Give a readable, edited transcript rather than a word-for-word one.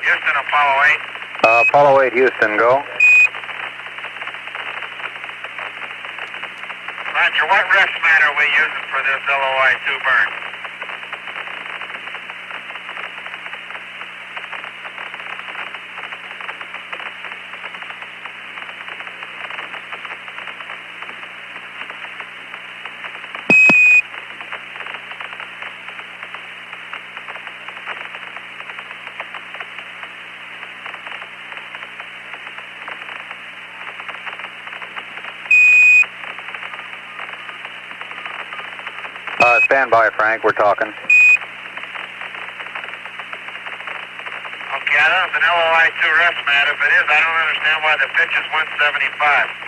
Houston, Apollo 8. Apollo 8, Houston, go. Roger, what rest mat are we using for this LOI-2 burn? Stand by, Frank. We're talking. Okay, I know it's an LOI-2 rest mat. If it is, I don't understand why the pitch is 175.